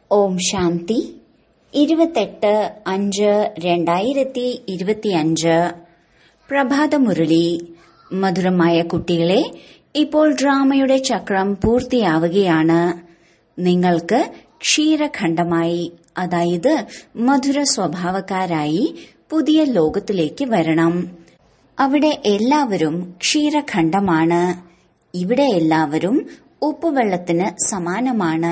ഓം ശാന്തി 28-5-2025 പ്രഭാതമുരളി. മധുരമായ കുട്ടികളെ, ഇപ്പോൾ ഡ്രാമയുടെ ചക്രം പൂർത്തിയാവുകയാണ്. നിങ്ങൾക്ക് ക്ഷീരഖണ്ഡമായി, അതായത് മധുര സ്വഭാവക്കാരായി പുതിയ ലോകത്തിലേക്ക് വരണം. അവിടെ എല്ലാവരും ക്ഷീരഖണ്ഡമാണ്. ഇവിടെ എല്ലാവരും ഉപ്പുവെള്ളത്തിന് സമാനമാണ്.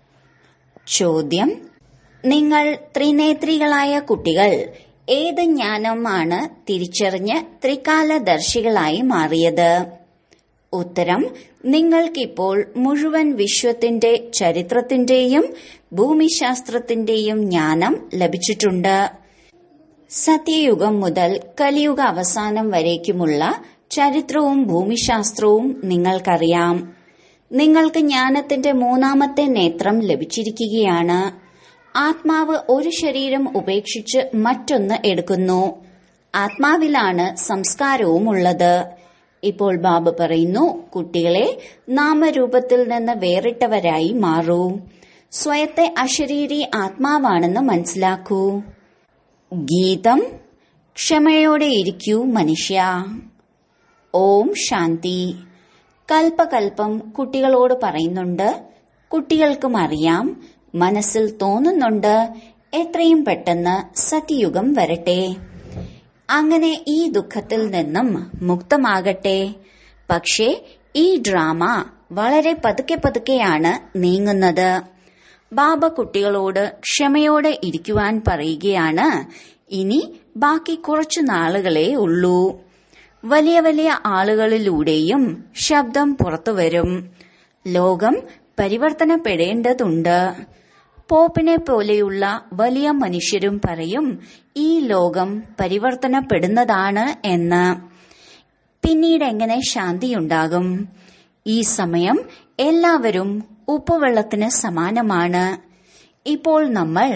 ചോദ്യം: നിങ്ങൾ ത്രിനേത്രികളായ കുട്ടികൾ ഏത് ജ്ഞാനമാണ് തിരിച്ചറിഞ്ഞ് ത്രികാലദർശികളായി മാറിയത്? ഉത്തരം: നിങ്ങൾക്കിപ്പോൾ മുഴുവൻ വിശ്വത്തിന്റെ ചരിത്രത്തിന്റെയും ഭൂമിശാസ്ത്രത്തിന്റെയും ജ്ഞാനം ലഭിച്ചിട്ടുണ്ട്. സത്യയുഗം മുതൽ കലിയുഗ അവസാനം വരേക്കുമുള്ള ചരിത്രവും ഭൂമിശാസ്ത്രവും നിങ്ങൾക്കറിയാം. നിങ്ങൾക്ക് ജ്ഞാനത്തിന്റെ മൂന്നാമത്തെ നേത്രം ലഭിച്ചിരിക്കുകയാണ്. ആത്മാവ് ഒരു ശരീരം ഉപേക്ഷിച്ച് മറ്റൊന്ന് എടുക്കുന്നു. ആത്മാവിലാണ് സംസ്കാരവും ഉള്ളത്. ഇപ്പോൾ ബാബ പറയുന്നു, കുട്ടികളെ, നാമരൂപത്തിൽ നിന്ന് വേറിട്ടവരായി മാറൂ. സ്വയത്തെ അശരീരി ആത്മാവാണെന്ന് മനസ്സിലാക്കൂ. ഗീതം: ക്ഷമയോടെ ഇരിക്കൂ മനുഷ്യ. ഓം ശാന്തി. കൽപ്പകൽപ്പം കുട്ടികളോട് പറയുന്നുണ്ട്. കുട്ടികൾക്കും അറിയാം, മനസ്സിൽ തോന്നുന്നുണ്ട്, എത്രയും പെട്ടെന്ന് സത്യയുഗം വരട്ടെ, അങ്ങനെ ഈ ദുഃഖത്തിൽ നിന്നും മുക്തമാകട്ടെ. പക്ഷേ ഈ ഡ്രാമ വളരെ പതുക്കെ പതുക്കെയാണ് നീങ്ങുന്നത്. ബാബ കുട്ടികളോട് ക്ഷമയോടെ ഇരിക്കുവാൻ പറയുകയാണ്. ഇനി ബാക്കി കുറച്ചു നാളുകളേ ഉള്ളൂ. വലിയ വലിയ ആളുകളിലൂടെയും ശബ്ദം പുറത്തുവരും. ലോകം പരിവർത്തനപ്പെടേണ്ടതുണ്ട്. പോപ്പിനെ പോലെയുള്ള വലിയ മനുഷ്യരും പറയും, ഈ ലോകം പരിവർത്തനപ്പെടുന്നതാണ് എന്ന്. പിന്നീട് എങ്ങനെ ശാന്തിയുണ്ടാകും? ഈ സമയം എല്ലാവരും ഉപ്പുവെള്ളത്തിന് സമാനമാണ്. ഇപ്പോൾ നമ്മൾ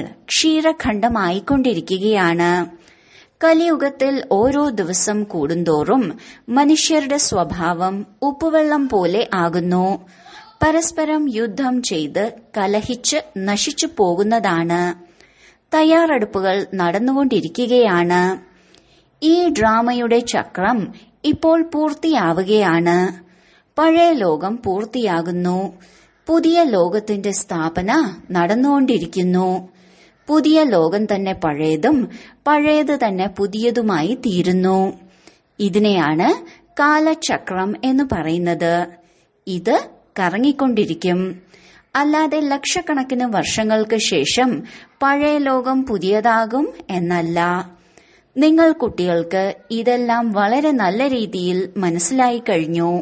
ക്ഷീരഖണ്ഡമായിക്കൊണ്ടിരിക്കുകയാണ്. കലിയുഗത്തിൽ ഓരോ ദിവസം കൂടുന്തോറും മനുഷ്യരുടെ സ്വഭാവം ഉപ്പുവെള്ളം പോലെ ആകുന്നു. പരസ്പരം യുദ്ധം ചെയ്ത് കലഹിച്ച് നശിച്ചു പോകുന്നതാണ്. തയ്യാറെടുപ്പുകൾ നടന്നുകൊണ്ടിരിക്കുകയാണ്. ഈ ഡ്രാമയുടെ ചക്രം ഇപ്പോൾ പൂർത്തിയാവുകയാണ്. പഴയ ലോകം പൂർത്തിയാകുന്നു. പുതിയ ലോകത്തിന്റെ സ്ഥാപന നടന്നുകൊണ്ടിരിക്കുന്നു. പുതിയ ലോകം തന്നെ പഴയതും പഴയത് തന്നെ പുതിയതുമായി തീരുന്നു. ഇതിനെയാണ് കാലചക്രം എന്ന് പറയുന്നത്. ഇത് കറങ്ങിക്കൊണ്ടിരിക്കും. അല്ലാതെ ലക്ഷക്കണക്കിന് വർഷങ്ങൾക്ക് ശേഷം പഴയ ലോകം പുതിയതാകും എന്നല്ല. നിങ്ങൾ കുട്ടികൾക്ക് ഇതെല്ലാം വളരെ നല്ല രീതിയിൽ മനസ്സിലായി കഴിഞ്ഞു.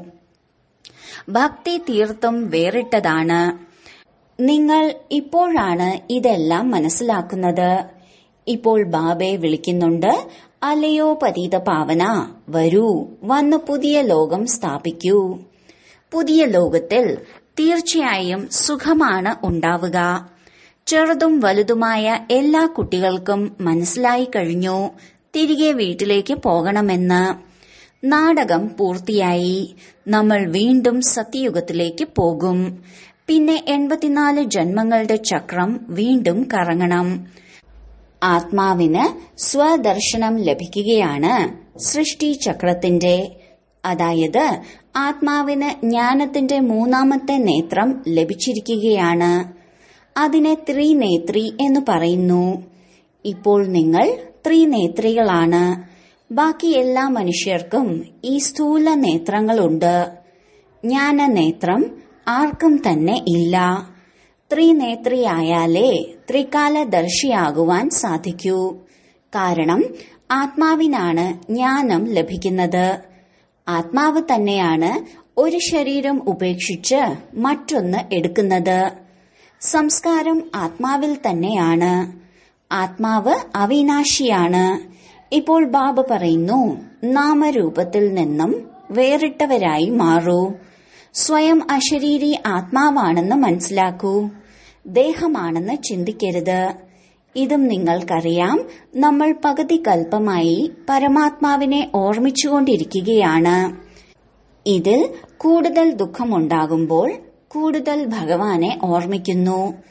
ഭക്തി തീർത്തും വേറിട്ടതാണ്. നിങ്ങൾ ഇപ്പോഴാണ് ഇതെല്ലാം മനസ്സിലാക്കുന്നത്. ഇപ്പോൾ ബാബയെ വിളിക്കുന്നുണ്ട്, അല്ലയോ പതീത പാവന, വരൂ, വന്ന് പുതിയ ലോകം സ്ഥാപിക്കൂ. പുതിയ ലോകത്തിൽ തീർച്ചയായും സുഖമാണ് ഉണ്ടാവുക. ചെറുതും വലുതുമായ എല്ലാ കുട്ടികൾക്കും മനസ്സിലായി കഴിഞ്ഞു തിരികെ വീട്ടിലേക്ക് പോകണമെന്ന്. നാടകം പൂർത്തിയായി. നമ്മൾ വീണ്ടും സത്യയുഗത്തിലേക്ക് പോകും. പിന്നെ 84 ജന്മങ്ങളുടെ ചക്രം വീണ്ടും കറങ്ങണം. ആത്മാവിന് സ്വദർശനം ലഭിക്കുകയാണ് സൃഷ്ടി ചക്രത്തിന്റെ. അതായത് ആത്മാവിന് ജ്ഞാനത്തിന്റെ മൂന്നാമത്തെ നേത്രം ലഭിച്ചിരിക്കുകയാണ്. അതിനെ ത്രിനേത്രി എന്ന് പറയുന്നു. ഇപ്പോൾ നിങ്ങൾ ത്രിനേത്രികളാണ്. ബാക്കി എല്ലാ മനുഷ്യർക്കും ഈ സ്ഥൂല നേത്രങ്ങളുണ്ട്. ജ്ഞാനനേത്രം ആർക്കും തന്നെ ഇല്ല. ത്രിനേത്രിയായാലേ ത്രികാലദർശിയാകുവാൻ സാധിക്കൂ. കാരണം ആത്മാവിനാണ് ജ്ഞാനം ലഭിക്കുന്നത്. ആത്മാവ് തന്നെയാണ് ഒരു ശരീരം ഉപേക്ഷിച്ച് മറ്റൊന്ന് എടുക്കുന്നത്. സംസ്കാരം ആത്മാവിൽ തന്നെയാണ്. ആത്മാവ് അവിനാശിയാണ്. ഇപ്പോൾ ബാബ പറയുന്നു, നാമരൂപത്തിൽ നിന്നും വേറിട്ടവരായി മാറൂ. സ്വയം അശരീരി ആത്മാവാണെന്ന് മനസ്സിലാക്കൂ. ദേഹമാണെന്ന് ചിന്തിക്കരുത്. ഇതും നിങ്ങൾക്കറിയാം. നമ്മൾ പകുതി കൽപ്പമായി പരമാത്മാവിനെ ഓർമ്മിച്ചുകൊണ്ടിരിക്കുകയാണ്. ഇതിൽ കൂടുതൽ ദുഃഖമുണ്ടാകുമ്പോൾ കൂടുതൽ ഭഗവാനെ ഓർമ്മിക്കുന്നു.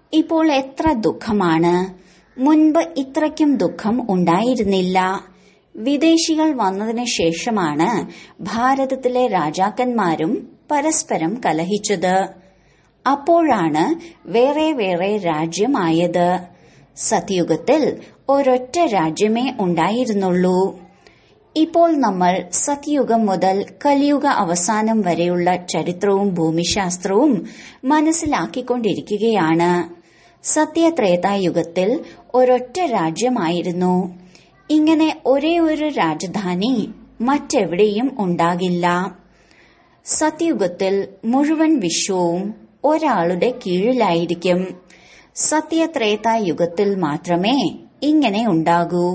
ഇപ്പോൾ എത്ര ദുഃഖമാണ്. മുൻപ് ഇത്രയ്ക്കും ദുഃഖം ഉണ്ടായിരുന്നില്ല. വിദേശികൾ വന്നതിന് ശേഷമാണ് ഭാരതത്തിലെ രാജാക്കന്മാരും പരസ്പരം കലഹിച്ചത്. അപ്പോഴാണ് വേറെ വേറെ രാജ്യമായത്. സത്യുഗത്തിൽ ഒരൊറ്റ രാജ്യമേ ഉണ്ടായിരുന്നുള്ളൂ. ഇപ്പോൾ നമ്മൾ സത്യുഗം മുതൽ കലിയുഗ അവസാനം വരെയുള്ള ചരിത്രവും ഭൂമിശാസ്ത്രവും മനസ്സിലാക്കിക്കൊണ്ടിരിക്കുകയാണ്. സത്യത്രേതായുഗത്തിൽ ഒരൊറ്റ രാജ്യമായിരുന്നു. ഇങ്ങനെ ഒരേ ഒരു രാജധാനി മറ്റെവിടെയും ഉണ്ടാകില്ല. സത്യുഗത്തിൽ മുഴുവൻ വിശ്വവും ഒരാളുടെ കീഴിലായിരിക്കും. സത്യത്രേതായുഗത്തിൽ മാത്രമേ ഇങ്ങനെ ഉണ്ടാകൂ.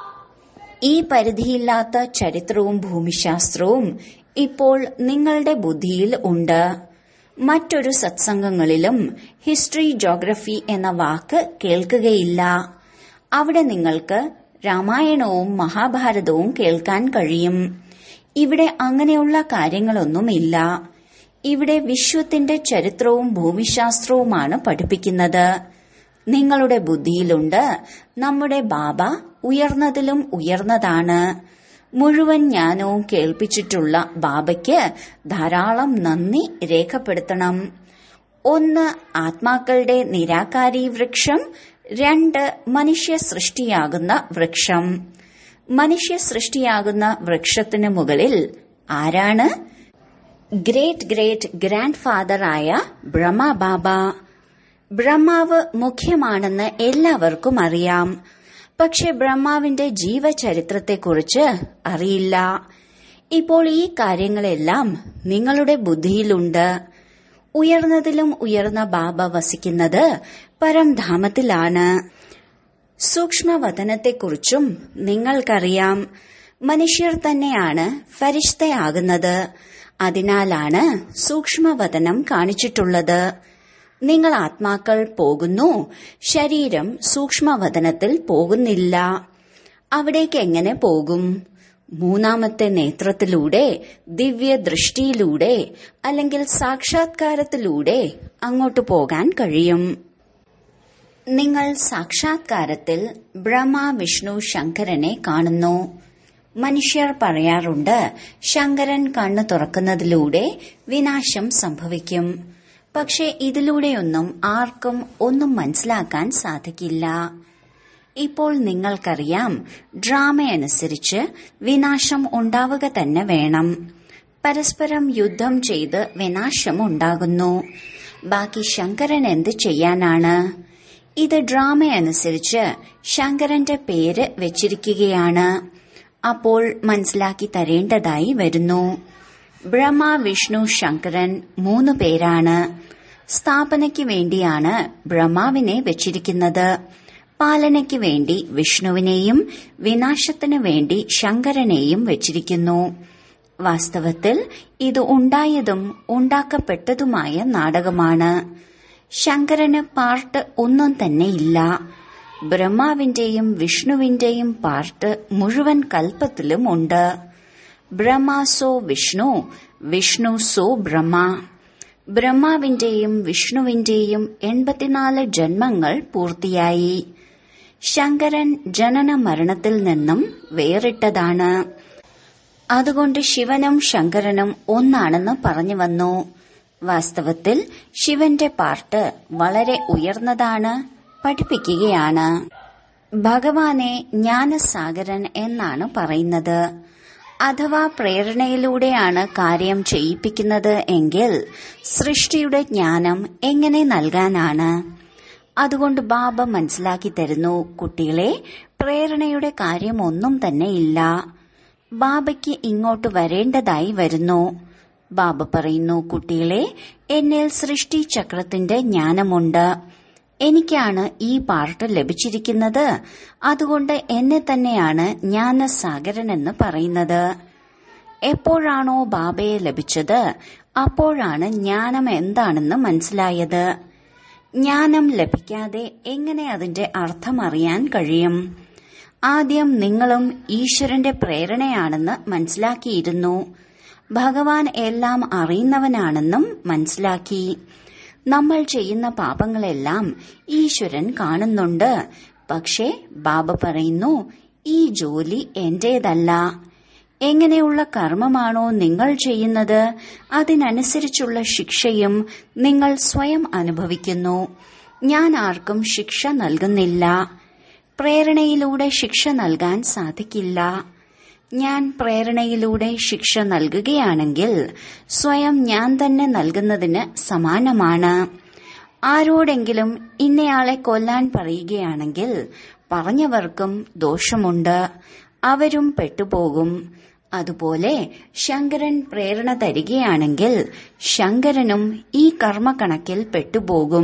ഈ പരിധിയില്ലാത്ത ചരിത്രവും ഭൂമിശാസ്ത്രവും ഇപ്പോൾ നിങ്ങളുടെ ബുദ്ധിയിൽ ഉണ്ട്. മറ്റൊരു സത്സംഗങ്ങളിലും ഹിസ്റ്ററി ജോഗ്രഫി എന്ന വാക്ക് കേൾക്കുകയില്ല. അവിടെ നിങ്ങൾക്ക് രാമായണവും മഹാഭാരതവും കേൾക്കാൻ കഴിയും. ഇവിടെ അങ്ങനെയുള്ള കാര്യങ്ങളൊന്നുമില്ല. ഇവിടെ വിശ്വത്തിന്റെ ചരിത്രവും ഭൂമിശാസ്ത്രവുമാണ് പഠിപ്പിക്കുന്നത്. നിങ്ങളുടെ ബുദ്ധിയിലുണ്ട്, നമ്മുടെ ബാബ ഉയർന്നതിലും ഉയർന്നതാണ്. മുഴുവൻ ജ്ഞാനവും കേൾപ്പിച്ചിട്ടുള്ള ബാബയ്ക്ക് ധാരാളം നന്ദി രേഖപ്പെടുത്തണം. 1 ആത്മാക്കളുടെ നിരാകാരി വൃക്ഷം, 2 മനുഷ്യ സൃഷ്ടിയാകുന്ന വൃക്ഷം. മനുഷ്യ സൃഷ്ടിയാകുന്ന വൃക്ഷത്തിന് മുകളിൽ ആരാണ്? ഗ്രേറ്റ് ഗ്രേറ്റ് ഗ്രാൻഡ് ഫാദറായ ബ്രഹ്മബാബ. ബ്രഹ്മാവ് മുഖ്യമാണെന്ന് എല്ലാവർക്കും അറിയാം. പക്ഷെ ബ്രഹ്മാവിന്റെ ജീവചരിത്രത്തെക്കുറിച്ച് അറിയില്ല. ഇപ്പോൾ ഈ കാര്യങ്ങളെല്ലാം നിങ്ങളുടെ ബുദ്ധിയിലുണ്ട്. ഉയർന്നതിലും ഉയർന്ന ബാബ വസിക്കുന്നത് പരംധാമത്തിലാണ്. സൂക്ഷ്മവതനത്തെക്കുറിച്ചും നിങ്ങൾക്കറിയാം. മനുഷ്യർ തന്നെയാണ് ഫരിഷ്തയാകുന്നത്. അതിനാലാണ് സൂക്ഷ്മവതനം കാണിച്ചിട്ടുള്ളത്. നിങ്ങൾ ആത്മാക്കൾ പോകുന്നു, ശരീരം സൂക്ഷ്മവതനത്തിൽ പോകുന്നില്ല. അവിടേക്ക് എങ്ങനെ പോകും? 3ാമത്തെ നേത്രത്തിലൂടെ, ദിവ്യദൃഷ്ടിയിലൂടെ അല്ലെങ്കിൽ സാക്ഷാത്കാരത്തിലൂടെ അങ്ങോട്ട് പോകാൻ കഴിയും. നിങ്ങൾ സാക്ഷാത്കാരത്തിൽ ബ്രഹ്മ, വിഷ്ണു, ശങ്കരനെ കാണുന്നു. മനുഷ്യർ പറയാറുണ്ട്, ശങ്കരൻ കണ്ണു തുറക്കുന്നതിലൂടെ വിനാശം സംഭവിക്കും. പക്ഷെ ഇതിലൂടെയൊന്നും ആർക്കും ഒന്നും മനസ്സിലാക്കാൻ സാധിക്കില്ല. ഇപ്പോൾ നിങ്ങൾക്കറിയാം, ഡ്രാമയനുസരിച്ച് വിനാശം ഉണ്ടാവുക തന്നെ വേണം. പരസ്പരം യുദ്ധം ചെയ്ത് വിനാശം ഉണ്ടാകുന്നു. ബാക്കി ശങ്കരൻ എന്ത് ചെയ്യാനാണ്? ഇത് ഡ്രാമയനുസരിച്ച് ശങ്കരന്റെ പേര് വെച്ചിരിക്കുകയാണ്. അപ്പോൾ മനസ്സിലാക്കി തരേണ്ടതായി വരുന്നു. ബ്രഹ്മ, വിഷ്ണു, ശങ്കരൻ 3 പേരാണ്. സ്ഥാപനയ്ക്ക് വേണ്ടിയാണ് ബ്രഹ്മാവിനെ വെച്ചിരിക്കുന്നത്. പാലനയ്ക്ക് വേണ്ടി വിഷ്ണുവിനെയും വിനാശത്തിനു വേണ്ടി ശങ്കരനെയും വെച്ചിരിക്കുന്നു. വാസ്തവത്തിൽ ഇത് ഉണ്ടായതും ഉണ്ടാക്കപ്പെട്ടതുമായ നാടകമാണ്. ശങ്കരന് പാർട്ട് ഒന്നും തന്നെയില്ല. ബ്രഹ്മാവിന്റെയും വിഷ്ണുവിന്റെയും പാർട്ട് മുഴുവൻ കൽപ്പത്തിലും ഉണ്ട്. Brahma so Vishnu, Vishnu so Brahma. ബ്രഹ്മാവിന്റെയും വിഷ്ണുവിന്റെയും 84 ജന്മങ്ങൾ പൂർത്തിയായി. ശങ്കരൻ ജനന മരണത്തിൽ നിന്നും വേറിട്ടതാണ്. അതുകൊണ്ട് ശിവനും ശങ്കരനും ഒന്നാണെന്ന് പറഞ്ഞു വന്നു. വാസ്തവത്തിൽ ശിവന്റെ പാർട്ട് വളരെ ഉയർന്നതാണ്, പഠിപ്പിക്കുകയാണ്. ഭഗവാനെ ജ്ഞാനസാഗരൻ എന്നാണ് പറയുന്നത്. അഥവാ പ്രേരണയിലൂടെയാണ് കാര്യം ചെയ്യിപ്പിക്കുന്നത് എങ്കിൽ സൃഷ്ടിയുടെ ജ്ഞാനം എങ്ങനെ നൽകാനാണ്? അതുകൊണ്ട് ബാബ മനസ്സിലാക്കി തരുന്നു, കുട്ടികളെ, പ്രേരണയുടെ കാര്യമൊന്നും തന്നെ ഇല്ല. ബാബയ്ക്ക് ഇങ്ങോട്ട് വരേണ്ടതായി വരുന്നു. ബാബ പറയുന്നു, കുട്ടികളെ, എന്നിൽ സൃഷ്ടി ചക്രത്തിന്റെ ജ്ഞാനമുണ്ട്. എനിക്കാണ് ഈ പാർട്ട് ലഭിച്ചിരിക്കുന്നത്. അതുകൊണ്ട് എന്നെ തന്നെയാണ് ജ്ഞാനസാഗരൻ എന്ന് പറയുന്നത്. എപ്പോഴാണോ ബാബയെ ലഭിച്ചത് അപ്പോഴാണ് ജ്ഞാനം എന്താണെന്ന് മനസ്സിലായത്. ജ്ഞാനം ലഭിക്കാതെ എങ്ങനെ അതിന്റെ അർത്ഥം അറിയാൻ കഴിയും? ആദ്യം നിങ്ങളും ഈശ്വരന്റെ പ്രേരണയാണെന്ന് മനസ്സിലാക്കിയിരുന്നു. ഭഗവാൻ എല്ലാം അറിയുന്നവനാണെന്നും മനസ്സിലാക്കി. നമ്മൾ ചെയ്യുന്ന പാപങ്ങളെല്ലാം ഈശ്വരൻ കാണുന്നുണ്ട്. പക്ഷേ ബാബ പറയുന്നു, ഈ ജോലി എന്റേതല്ല. എങ്ങനെയുള്ള കർമ്മമാണോ നിങ്ങൾ ചെയ്യുന്നത് അതിനനുസരിച്ചുള്ള ശിക്ഷയും നിങ്ങൾ സ്വയം അനുഭവിക്കുന്നു. ഞാൻ ആർക്കും ശിക്ഷ നൽകുന്നില്ല. പ്രേരണയിലൂടെ ശിക്ഷ നൽകാൻ സാധിക്കില്ല. ഞാൻ പ്രേരണയിലൂടെ ശിക്ഷ നൽകുകയാണെങ്കിൽ സ്വയം ഞാൻ തന്നെ നൽകുന്നതിന് സമാനമാണ്. ആരോടെങ്കിലും ഇന്നയാളെ കൊല്ലാൻ പറയുകയാണെങ്കിൽ പറഞ്ഞവർക്കും ദോഷമുണ്ട്, അവരും പെട്ടുപോകും. അതുപോലെ ശങ്കരൻ പ്രേരണ തരികയാണെങ്കിൽ ശങ്കരനും ഈ കർമ്മക്കണക്കിൽ പെട്ടുപോകും.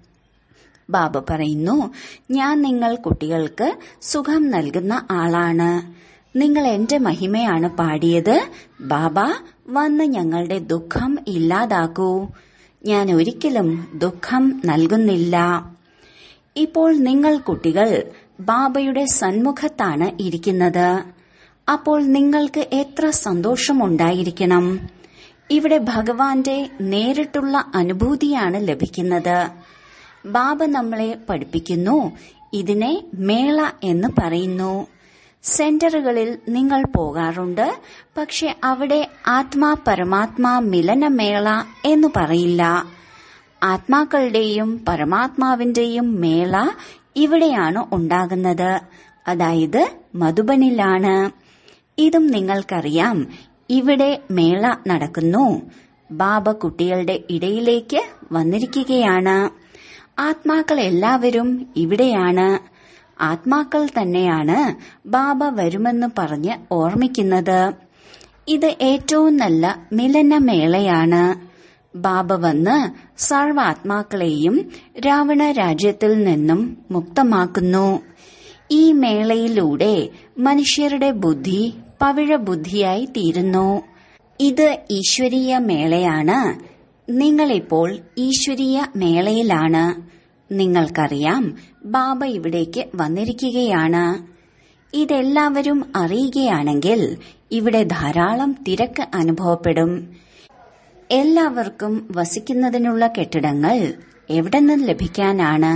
ബാബ പറയുന്നു, ഞാൻ നിങ്ങൾ കുട്ടികൾക്ക് സുഖം നൽകുന്ന ആളാണ്. നിങ്ങൾ എന്റെ മഹിമയാണ് പാടിയത്. ബാബ വന്ന് ഞങ്ങളുടെ ദുഃഖം ഇല്ലാതാക്കൂ. ഞാൻ ഒരിക്കലും ദുഃഖം നൽകുന്നില്ല. ഇപ്പോൾ നിങ്ങൾ കുട്ടികൾ ബാബയുടെ സന്മുഖത്താണ് ഇരിക്കുന്നത്. അപ്പോൾ നിങ്ങൾക്ക് എത്ര സന്തോഷമുണ്ടായിരിക്കണം. ഇവിടെ ഭഗവാന്റെ നേരിട്ടുള്ള അനുഭൂതിയാണ് ലഭിക്കുന്നത്. ബാബ നമ്മളെ പഠിപ്പിക്കുന്നു. ഇതിനെ മേള എന്ന് പറയുന്നു. സെന്ററുകളിൽ നിങ്ങൾ പോകാറുണ്ട്. പക്ഷെ അവിടെ ആത്മാ പരമാത്മാ മിലനമേള എന്ന് പറയില്ല. ആത്മാക്കളുടെയും പരമാത്മാവിന്റെയും മേള ഇവിടെയാണ് ഉണ്ടാകുന്നത്. അതായത് മധുബനിലാണ്. ഇതും നിങ്ങൾക്കറിയാം. ഇവിടെ മേള നടക്കുന്നു. ബാബ കുട്ടികളുടെ ഇടയിലേക്ക് വന്നിരിക്കുകയാണ്. ആത്മാക്കൾ എല്ലാവരും ഇവിടെയാണ്. ആത്മാക്കൾ തന്നെയാണ് ബാബ വരുമെന്ന് പറഞ്ഞ് ഓർമ്മിക്കുന്നത്. ഇത് ഏറ്റവും നല്ല മിലനമേളയാണ്. ബാബ വന്ന് സർവാത്മാക്കളെയും രാവണ രാജ്യത്തിൽ നിന്നും മുക്തമാക്കുന്നു. ഈ മേളയിലൂടെ മനുഷ്യരുടെ ബുദ്ധി പവിഴ ബുദ്ധിയായി തീരുന്നു. ഇത് ഈശ്വരീയ മേളയാണ്. നിങ്ങളിപ്പോൾ ഈശ്വരീയ മേളയിലാണ്. നിങ്ങൾക്കറിയാം, ബാബ ഇവിടേക്ക് വന്നിരിക്കുകയാണ്. ഇതെല്ലാവരും അറിയുകയാണെങ്കിൽ ഇവിടെ ധാരാളം തിരക്ക് അനുഭവപ്പെടും. എല്ലാവർക്കും വസിക്കുന്നതിനുള്ള കെട്ടിടങ്ങൾ എവിടെ നിന്ന് ലഭിക്കാനാണ്?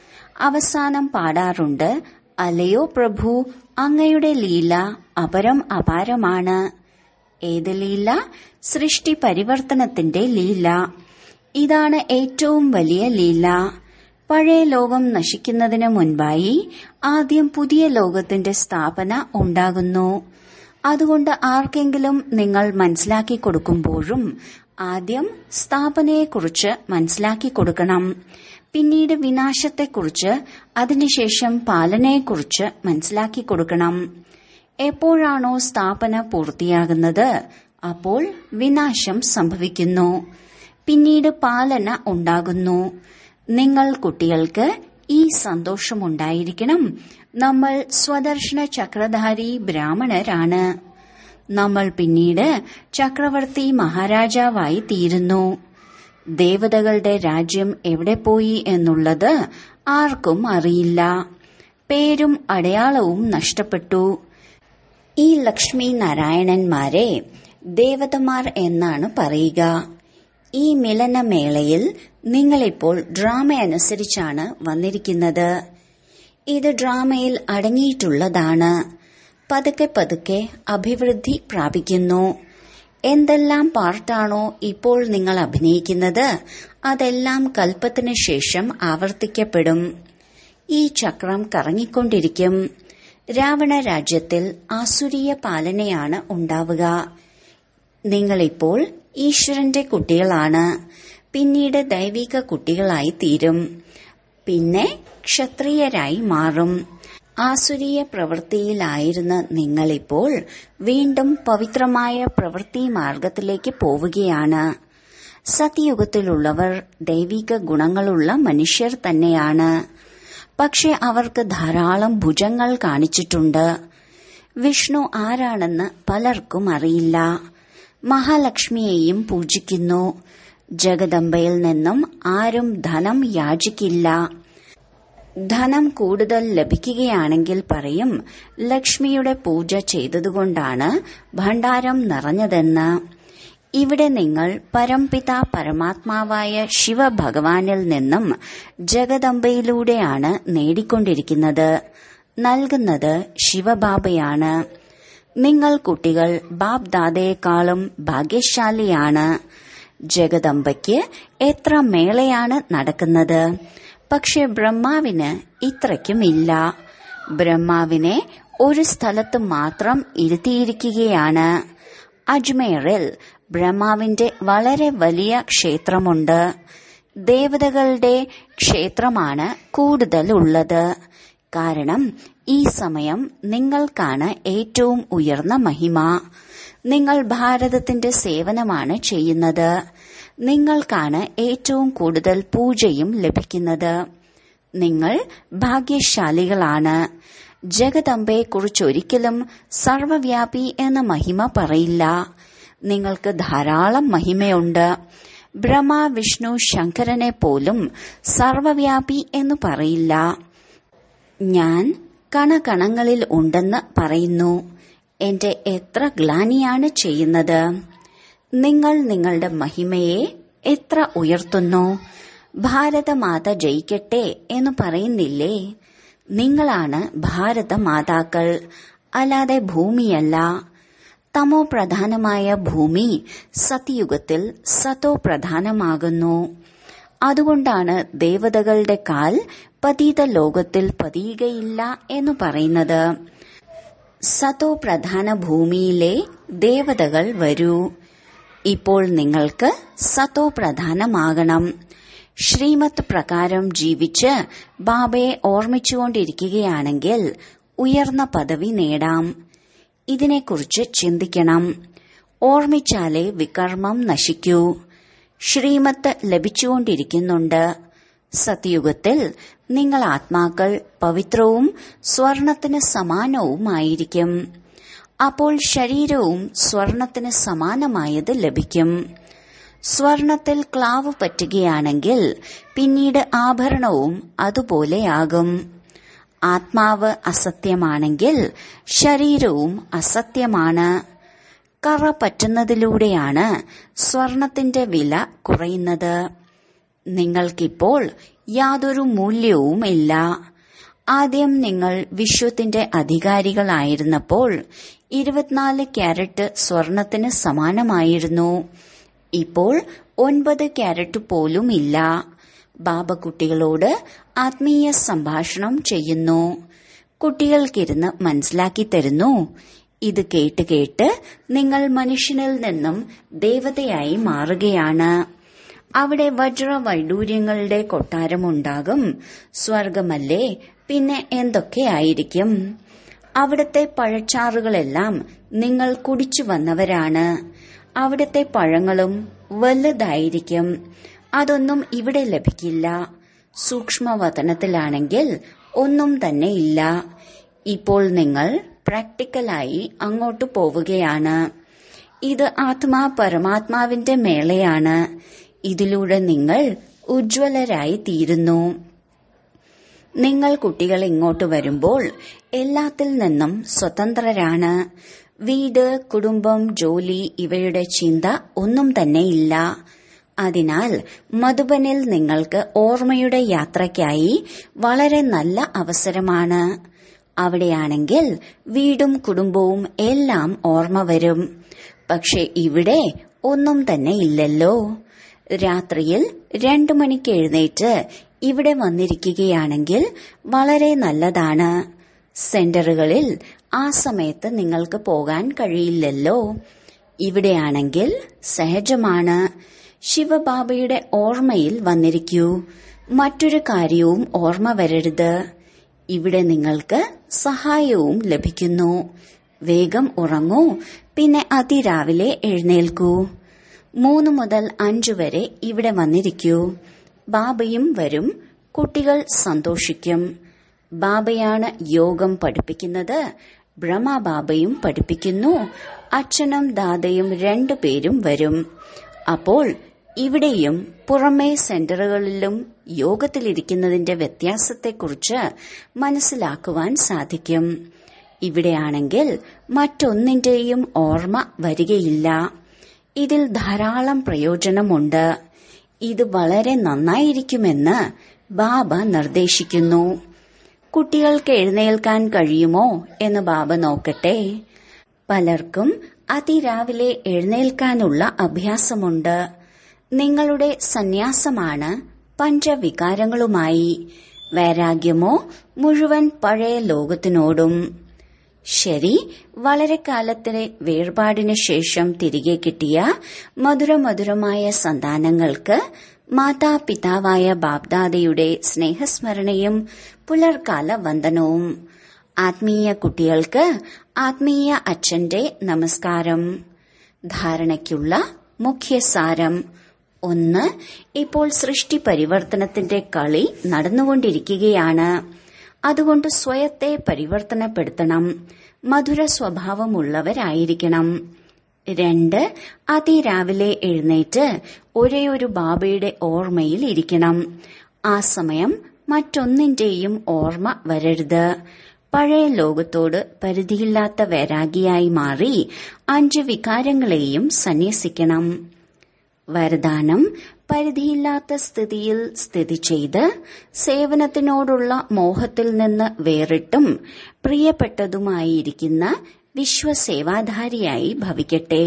അവസാനം പാടാറുണ്ട്, അല്ലയോ പ്രഭു, അങ്ങയുടെ ലീല അപരം അപാരമാണ്. ഏത് ലീല? സൃഷ്ടി പരിവർത്തനത്തിന്റെ ലീല. ഇതാണ് ഏറ്റവും വലിയ ലീല. പഴയ ലോകം നശിക്കുന്നതിന് മുൻപായി ആദ്യം പുതിയ ലോകത്തിന്റെ സ്ഥാപന ഉണ്ടാകുന്നു. അതുകൊണ്ട് ആർക്കെങ്കിലും നിങ്ങൾ മനസ്സിലാക്കി കൊടുക്കുമ്പോഴും ആദ്യം സ്ഥാപനയെക്കുറിച്ച് മനസ്സിലാക്കി കൊടുക്കണം. പിന്നീട് വിനാശത്തെക്കുറിച്ച്, അതിനുശേഷം പാലനയെക്കുറിച്ച് മനസ്സിലാക്കി കൊടുക്കണം. എപ്പോഴാണോ സ്ഥാപന പൂർത്തിയാകുന്നത് അപ്പോൾ വിനാശം സംഭവിക്കുന്നു. പിന്നീട് പാലന ഉണ്ടാകുന്നു. നിങ്ങൾ കുട്ടികൾക്ക് ഈ സന്തോഷമുണ്ടായിരിക്കണം. നമ്മൾ സ്വദർശന ചക്രധാരി ബ്രാഹ്മണരാണ്. നമ്മൾ പിന്നീട് ചക്രവർത്തി മഹാരാജാവായി തീരുന്നു. ദേവതകളുടെ രാജ്യം എവിടെ പോയി എന്നുള്ളത് ആർക്കും അറിയില്ല. പേരും അടയാളവും നഷ്ടപ്പെട്ടു. ഈ ലക്ഷ്മി നാരായണന്മാരെ ദേവതമാർ എന്നാണ് പറയുക. ഈ മിലനമേളയിൽ നിങ്ങളിപ്പോൾ ഡ്രാമ അനുസരിച്ചാണ് വന്നിരിക്കുന്നത്. ഇത് ഡ്രാമയിൽ അടങ്ങിയിട്ടുള്ളതാണ്. പതുക്കെ പതുക്കെ അഭിവൃദ്ധി പ്രാപിക്കുന്നു. എന്തെല്ലാം പാർട്ടാണോ ഇപ്പോൾ നിങ്ങൾ അഭിനയിക്കുന്നത് അതെല്ലാം കൽപ്പത്തിനു ശേഷം ആവർത്തിക്കപ്പെടും. ഈ ചക്രം കറങ്ങിക്കൊണ്ടിരിക്കും. രാവണ രാജ്യത്തിൽ ആസുരീയ പാലനയാണ് ഉണ്ടാവുക. നിങ്ങളിപ്പോൾ ഈശ്വരന്റെ കുട്ടികളാണ്. പിന്നീട് ദൈവിക കുട്ടികളായി തീരും. പിന്നെ ക്ഷത്രിയരായി മാറും. ആസുരീയ പ്രവൃത്തിയിലായിരുന്ന നിങ്ങളിപ്പോൾ വീണ്ടും പവിത്രമായ പ്രവൃത്തി മാർഗത്തിലേക്ക് പോവുകയാണ്. സത്യയുഗത്തിലുള്ളവർ ദൈവിക ഗുണങ്ങളുള്ള മനുഷ്യർ തന്നെയാണ്. പക്ഷെ അവർക്ക് ധാരാളം ഭുജങ്ങൾ കാണിച്ചിട്ടുണ്ട്. വിഷ്ണു ആരാണെന്ന് പലർക്കും അറിയില്ല. മഹാലക്ഷ്മിയെയും പൂജിക്കുന്നു. ജഗദംബയിൽ നിന്നും ആരും ധനം യാചിക്കില്ല. ധനം കൂടുതൽ ലഭിക്കുകയാണെങ്കിൽ പറയും, ലക്ഷ്മിയുടെ പൂജ ചെയ്തതുകൊണ്ടാണ് ഭണ്ഡാരം നിറഞ്ഞതെന്ന്. ഇവിടെ നിങ്ങൾ പരംപിത പരമാത്മാവായ ശിവഭഗവാനിൽ നിന്നും ജഗദംബയിലൂടെയാണ് നേടിക്കൊണ്ടിരിക്കുന്നത്. നൽകുന്നത് ശിവബാബയാണ്. നിങ്ങൾ കുട്ടികൾ ബാബ് ദാദയെക്കാളും ഭാഗ്യശാലിയാണ്. ജഗദംബയ്ക്ക് എത്ര മേളയാണ് നടക്കുന്നത്. പക്ഷെ ബ്രഹ്മാവിന് ഇത്രയ്ക്കുമില്ല. ബ്രഹ്മാവിനെ ഒരു സ്ഥലത്ത് മാത്രം ഇരുത്തിയിരിക്കുകയാണ്. അജ്മീറിൽ ബ്രഹ്മാവിന്റെ വളരെ വലിയ ക്ഷേത്രമുണ്ട്. ദേവതകളുടെ ക്ഷേത്രമാണ് കൂടുതൽ ഉള്ളത്. കാരണം ഈ സമയം നിങ്ങൾക്കാണ് ഏറ്റവും ഉയർന്ന മഹിമ. നിങ്ങൾ ഭാരതത്തിന്റെ സേവനമാണ് ചെയ്യുന്നത്. നിങ്ങൾക്കാണ് ഏറ്റവും കൂടുതൽ പൂജയും ലഭിക്കുന്നത്. നിങ്ങൾ ഭാഗ്യശാലികളാണ്. ജഗദംബയെക്കുറിച്ചൊരിക്കലും സർവവ്യാപി എന്ന മഹിമ പറയില്ല. നിങ്ങൾക്ക് ധാരാളം മഹിമയുണ്ട്. ബ്രഹ്മ, വിഷ്ണു, ശങ്കരനെ പോലും സർവവ്യാപി എന്ന് പറയില്ല. ഞാൻ കണകണങ്ങളിൽ ഉണ്ടെന്ന് പറയുന്നു. എന്റെ എത്ര ഗ്ലാനിയാണ് ചെയ്യുന്നത്. നിങ്ങൾ നിങ്ങളുടെ മഹിമയെ എത്ര ഉയർത്തുന്നു. ഭാരതമാത ജയിക്കട്ടെ എന്ന് പറയുന്നില്ലേ? നിങ്ങളാണ് ഭാരതമാതാക്കൾ, അല്ലാതെ ഭൂമിയല്ല. തമോ പ്രധാനമായ ഭൂമി സത്യയുഗത്തിൽ സതോ പ്രധാനമാകുന്നു. അതുകൊണ്ടാണ് ദേവതകളുടെ കാൽ പതീത ലോകത്തിൽ പതിയുകയില്ല എന്ന് പറയുന്നത്. സതോ പ്രധാന ഭൂമിയിലെ ദേവതകൾ വരൂ. ഇപ്പോൾ നിങ്ങൾക്ക് സതോ പ്രധാനമാകണം. ശ്രീമത്ത് പ്രകാരം ജീവിച്ച് ബാബയെ ഓർമ്മിച്ചുകൊണ്ടിരിക്കുകയാണെങ്കിൽ ഉയർന്ന പദവി നേടാം. ഇതിനെക്കുറിച്ച് ചിന്തിക്കണം. ഓർമ്മിച്ചാലേ വികർമ്മം നശിക്കൂ. ശ്രീമത്ത് ലഭിച്ചുകൊണ്ടിരിക്കുന്നുണ്ട്. സത്യയുഗത്തിൽ നിങ്ങൾ ആത്മാക്കൾ പവിത്രവും സ്വർണത്തിന് സമാനവുമായിരിക്കും. അപ്പോൾ ശരീരവും സ്വർണത്തിന് സമാനമായത് ലഭിക്കും. സ്വർണത്തിൽ ക്ലാവ് പറ്റുകയാണെങ്കിൽ പിന്നീട് ആഭരണവും അതുപോലെയാകും. ആത്മാവ് അസത്യമാണെങ്കിൽ ശരീരവും അസത്യമാണ്. കറ പറ്റുന്നതിലൂടെയാണ് സ്വർണത്തിന്റെ വില കുറയുന്നത്. നിങ്ങൾക്കിപ്പോൾ യാതൊരു മൂല്യവുമില്ല. ആദ്യം നിങ്ങൾ വിശ്വത്തിന്റെ അധികാരികളായിരുന്നപ്പോൾ 24 ക്യാരറ്റ് സ്വർണത്തിന് സമാനമായിരുന്നു. ഇപ്പോൾ 9 ക്യാരറ്റ് പോലും ഇല്ല. ബാബ കുട്ടികളോട് ആത്മീയ സംഭാഷണം ചെയ്യുന്നു. കുട്ടികൾക്കിരുന്ന് മനസ്സിലാക്കി തരുന്നു. ഇത് കേട്ട് കേട്ട് നിങ്ങൾ മനുഷ്യനിൽ നിന്നും ദേവതയായി മാറുകയാണ്. അവിടെ വജ്രവൈഡൂര്യങ്ങളുടെ കൊട്ടാരമുണ്ടാകും. സ്വർഗമല്ലേ, പിന്നെ എന്തൊക്കെയായിരിക്കും? അവിടുത്തെ പഴച്ചാറുകളെല്ലാം നിങ്ങൾ കുടിച്ചു വന്നവരാണ്. അവിടുത്തെ പഴങ്ങളും വലുതായിരിക്കും. അതൊന്നും ഇവിടെ ലഭിക്കില്ല. സൂക്ഷ്മവതനത്തിലാണെങ്കിൽ ഒന്നും തന്നെ ഇല്ല. ഇപ്പോൾ നിങ്ങൾ പ്രാക്ടിക്കലായി അങ്ങോട്ട് പോവുകയാണ്. ഇത് ആത്മാ പരമാത്മാവിന്റെ മേളയാണ്. ഇതിലൂടെ നിങ്ങൾ ഉജ്ജ്വലരായി തീരുന്നു. നിങ്ങൾ കുട്ടികൾ ഇങ്ങോട്ട് വരുമ്പോൾ എല്ലാത്തിൽ നിന്നും സ്വതന്ത്രരാണ്. വീട്, കുടുംബം, ജോലി ഇവയുടെ ചിന്ത ഒന്നും തന്നെ ഇല്ല. അതിനാൽ മധുബനിൽ നിങ്ങൾക്ക് ഓർമ്മയുടെ യാത്രയ്ക്കായി വളരെ നല്ല അവസരമാണ്. അവിടെയാണെങ്കിൽ വീടും കുടുംബവും എല്ലാം ഓർമ്മ വരും. പക്ഷെ ഇവിടെ ഒന്നും തന്നെ ഇല്ലല്ലോ. രാത്രിയിൽ 2 മണിക്ക് എഴുന്നേറ്റ് ഇവിടെ വന്നിരിക്കുകയാണെങ്കിൽ വളരെ നല്ലതാണ്. സെന്ററുകളിൽ ആ സമയത്ത് നിങ്ങൾക്ക് പോകാൻ കഴിയില്ലല്ലോ. ഇവിടെയാണെങ്കിൽ സഹജമാണ്. ശിവബാബയുടെ ഓർമ്മയിൽ വന്നിരിക്കൂ. മറ്റൊരു കാര്യവും ഓർമ്മ വരരുത്. ഇവിടെ നിങ്ങൾക്ക് സഹായവും ലഭിക്കുന്നു. വേഗം ഉറങ്ങൂ, പിന്നെ അതിരാവിലെ എഴുന്നേൽക്കൂ. 3 മുതൽ 5 വരെ ഇവിടെ വന്നിരിക്കൂ. ബാബയും വരും. കുട്ടികൾ സന്തോഷിക്കും. ബാബയാണ് യോഗം പഠിപ്പിക്കുന്നത്. ബ്രഹ്മബാബയും പഠിപ്പിക്കുന്നു. അച്ഛനും ദാദയും 2 പേരും വരും. അപ്പോൾ ഇവിടെയും പുറമേ സെന്ററുകളിലും യോഗത്തിലിരിക്കുന്നതിന്റെ വ്യത്യാസത്തെക്കുറിച്ച് മനസ്സിലാക്കുവാൻ സാധിക്കും. ഇവിടെയാണെങ്കിൽ മറ്റൊന്നിന്റെയും ഓർമ്മ വരികയില്ല. ഇതിൽ ധാരാളം പ്രയോജനമുണ്ട്. ഇത് വളരെ നന്നായിരിക്കുമെന്ന് ബാബ നിർദ്ദേശിക്കുന്നു. കുട്ടികൾക്ക് എഴുന്നേൽക്കാൻ കഴിയുമോ എന്ന് ബാബ നോക്കട്ടെ. പലർക്കും അതിരാവിലെ എഴുന്നേൽക്കാനുള്ള അഭ്യാസമുണ്ട്. നിങ്ങളുടെ സന്യാസമാണ് പഞ്ചവികാരങ്ങളുമായി. വൈരാഗ്യമോ മുഴുവൻ പഴയ ലോകത്തിനോടും. ശരി, വളരെ കാലത്തിലെ വേർപാടിനു ശേഷം തിരികെ കിട്ടിയ മധുരമധുരമായ സന്താനങ്ങൾക്ക് മാതാപിതാവായ ബാബ്ദാദയുടെ സ്നേഹസ്മരണയും പുലർക്കാല വന്ദനവും. ആത്മീയ കുട്ടികൾക്ക് ആത്മീയ അച്ഛന്റെ നമസ്കാരം. ധാരണയ്ക്കുള്ള മുഖ്യസാരം: 1. ഇപ്പോൾ സൃഷ്ടി പരിവർത്തനത്തിന്റെ കളി നടന്നുകൊണ്ടിരിക്കുകയാണ്. അതുകൊണ്ട് സ്വയത്തെ പരിവർത്തനപ്പെടുത്തണം. മധുര സ്വഭാവമുള്ളവരായിരിക്കണം. 2. അതിരാവിലെ എഴുന്നേറ്റ് ഒരേയൊരു ബാബയുടെ ഓർമ്മയിൽ ഇരിക്കണം. ആ സമയം മറ്റൊന്നിന്റെയും ഓർമ്മ വരരുത്. പഴയ ലോകത്തോട് പരിധിയില്ലാത്ത വൈരാഗിയായി മാറി 5 വികാരങ്ങളെയും സന്യസിക്കണം. വരദാനം: പരിധിയില്ലാത്ത സ്ഥിതിയിൽ സ്ഥിതി ചെയ്ത് സേവനത്തിനോടുള്ള മോഹത്തിൽ നിന്ന് വേറിട്ടും പ്രിയപ്പെട്ടതുമായിരിക്കുന്ന വിശ്വസേവാധാരിയായി ഭവിക്കട്ടെ.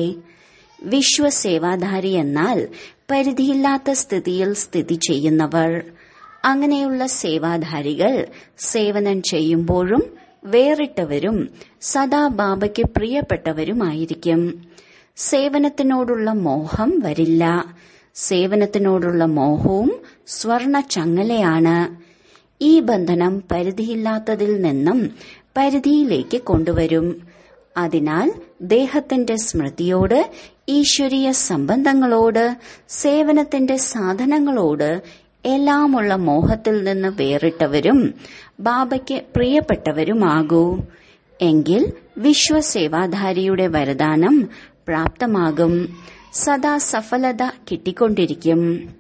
വിശ്വസേവാധാരി എന്നാൽ പരിധിയില്ലാത്ത സ്ഥിതിയിൽ സ്ഥിതി ചെയ്യുന്നവർ. അങ്ങനെയുള്ള സേവാധാരികൾ സേവനം ചെയ്യുമ്പോഴും വേറിട്ടവരും സദാ ബാബയ്ക്ക് പ്രിയപ്പെട്ടവരുമായിരിക്കും. സേവനത്തിനോടുള്ള മോഹം വരില്ല. സേവനത്തിനോടുള്ള മോഹവും സ്വർണ ചങ്ങലയാണ്. ഈ ബന്ധനം പരിധിയില്ലാത്തതിൽ നിന്നും പരിധിയിലേക്ക് കൊണ്ടുവരും. അതിനാൽ ദേഹത്തിന്റെ സ്മൃതിയോട്, ഈശ്വരീയ സംബന്ധങ്ങളോട്, സേവനത്തിന്റെ സാധനങ്ങളോട് എല്ലാമുള്ള മോഹത്തിൽ നിന്ന് വേറിട്ടവരും ബാബയ്ക്ക് പ്രിയപ്പെട്ടവരുമാകൂ. എങ്കിൽ വിശ്വസേവാധാരിയുടെ വരദാനം പ്രാപ്തമാകും. സദാ സഫലത കിട്ടിക്കൊണ്ടിരിക്കും.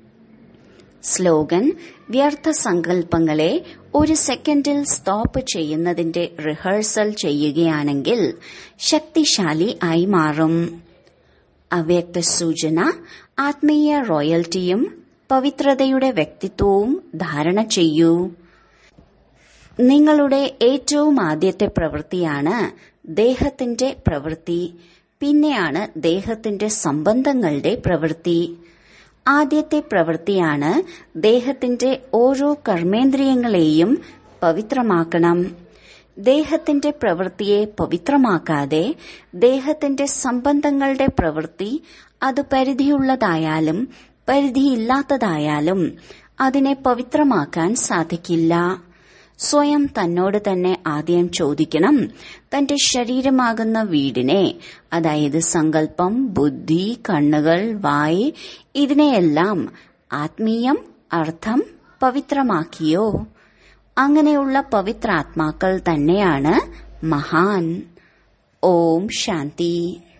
സ്ലോഗൻ: വ്യർത്ഥ സങ്കല്പങ്ങളെ 1 സെക്കൻഡിൽ സ്റ്റോപ്പ് ചെയ്യുന്നതിന്റെ റിഹേഴ്സൽ ചെയ്യുകയാണെങ്കിൽ ശക്തിശാലി ആയി മാറും. അവ്യക്ത സൂചന: ആത്മീയ റോയൽറ്റിയും പവിത്രതയുടെ വ്യക്തിത്വവും ധാരണ ചെയ്യൂ. നിങ്ങളുടെ ഏറ്റവും ആദ്യത്തെ പ്രവൃത്തിയാണ് ദേഹത്തിന്റെ പ്രവൃത്തി. പിന്നെയാണ് ദേഹത്തിന്റെ സംബന്ധങ്ങളുടെ പ്രവൃത്തി. ആദ്യത്തെ പ്രവൃത്തിയാണ് ദേഹത്തിന്റെ ഓരോ കർമ്മേന്ദ്രിയങ്ങളെയും പവിത്രമാക്കണം. ദേഹത്തിന്റെ പ്രവൃത്തിയെ പവിത്രമാക്കാതെ ദേഹത്തിന്റെ സംബന്ധങ്ങളുടെ പ്രവൃത്തി, അത് പരിധിയുള്ളതായാലും പരിധിയില്ലാത്തതായാലും, അതിനെ പവിത്രമാക്കാൻ സാധിക്കില്ല. സ്വയം തന്നോട് തന്നെ ആദ്യം ചോദിക്കണം, തന്റെ ശരീരമാകുന്ന വീടിനെ, അതായത് സങ്കല്പം, ബുദ്ധി, കണ്ണുകൾ, വായ്, ഇതിനെയെല്ലാം ആത്മീയം, അർത്ഥം പവിത്രമാക്കിയോ? അങ്ങനെയുള്ള പവിത്രാത്മാക്കൾ തന്നെയാണ് മഹാൻ. ഓം ശാന്തി.